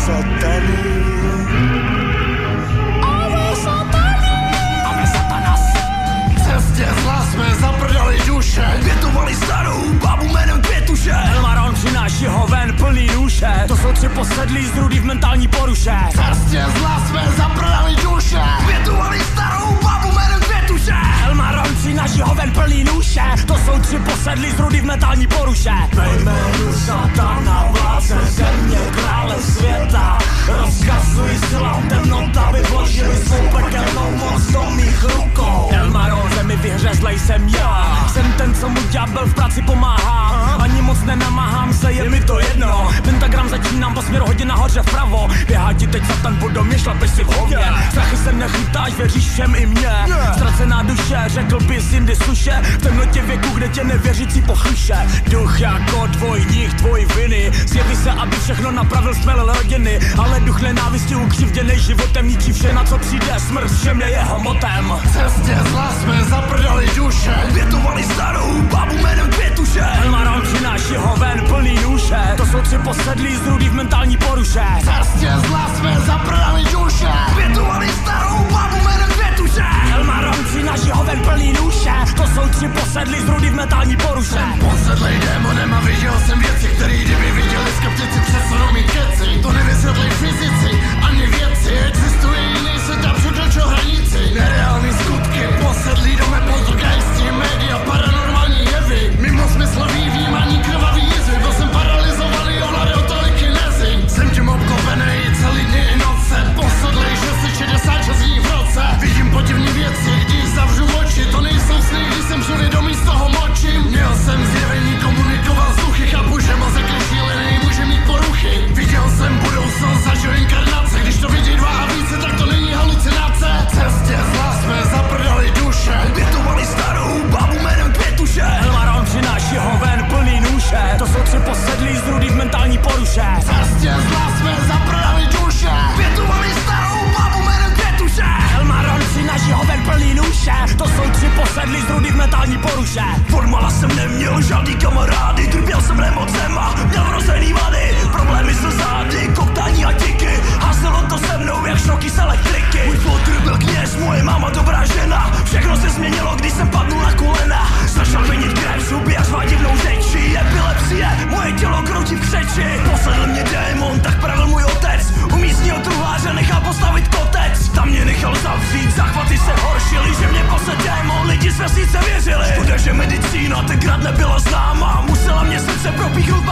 satany. Cestě zla jsme zaprdali duše, větovali starou babu jménem Květuše. Elmaron přináší ho ven plný duše, to jsou 3 posedlí z rudy v mentální poruše. Cestě zla jsme zaprdali duše, větovali starou babu jménem Květuše. Elmaron přináší ho ven plný duše, to jsou 3 posedlí z rudy v mentální poruše. Ve jménu satana, vládce země, krále světa, rozkazuj silám temnota, vyvložili svou pekelnou moc do mých rukou. Elmaron, zemi vyhřezlej jsem já, jsem ten, co mu ďábel v práci pomáhá. Ani moc nenamáhám se, je mi to jedno. Pentagram začínám po směru hodin nahoře vpravo. Běhá ti teď satan po domě, šlapeš si v hově. Strachy se nechytáš, věříš všem i mně. Ztracená duše, řekl bys jindy suše, v temnotě věku, kde tě nevěřící pochyše. Duch jako dvojník tvojí viny, zjeví se, aby všechno napravil, stmelil rodiny. Ale duch nenávisti ukřivděnej životem ničí vše, na co přijde smrt, všem je jeho motem. Cestě zla jsme zaprdali duše, větovali starou babu jménem Květuše. Elmaron přináší ho ven plný duše, to jsou 3 posedlí z rudy v mentální poruše. Cestě zla jsme zaprdali duše, větovali starou babu jménem Květuše. Elmaron přináší ho ven plný duše, to jsou 3 posedlí z rudy v mentální poruše. Posedlej démonem a viděl jsem věci, který kdyby viděli skeptici, přesunou mi keci. To nevysvětlí fyzici, ani věci, existuje jiný svět a překročil hranici. Nereální skutky, posedlí dome poltergeisti, média, paranormální jevy, mimo smyslový vnímání, krvavý jizvy. Byl jsem paralizovaný, ovládal telekinézy. Jsem tím obklopený celý dny i noce, posedlej 666 dní v roce. Vidím podivný věci, když zavřu oči, to nejsou sny, když jsem přivědomý z toho močím. Měl jsem zjevení, komunikoval s duchy, chápu, že mozek je šílený, může mít poruchy. Viděl jsem budoucnost, zažil inkarnace, když to vidí 2 a více, tak to není halucinace. Cestě zla jsme zaprdali duše, větovali starou babu jménem Květuše. Elmaron přináší ho ven plný duše, to jsou 3 posedlí z rudy v mentální poruše. Cestě zla jsme zaprdali duše, větovali starou babu jménem Květuše. Elmaron přináší ho ven plný duše, to jsou 3 posedlí z rudy v mentální poruše. Formala jsem neměl žádný kamarády, trpěl jsem nemocema, měl vrozený vady, problémy se zády, koktání a tiky, házelo to se mnou jak šroky z elektriky. Můj fotr byl kněz, moje máma dobrá žena, všechno se změnilo, když jsem padnul na kolena. Začal vinit krev, zuby a řvát divnou řečí, epilepsie, moje tělo kroutí v křeči. Posledl mě démon, tak pravil můj otec, u místního truhláře nechal postavit kotec. Tam mě nechal zavřít, zachvaty se horšily, že mě pase démon, lidi z vesnice věřili. Škoda, že medicína tenkrát nebyla známá, musela mě srdce propíchnout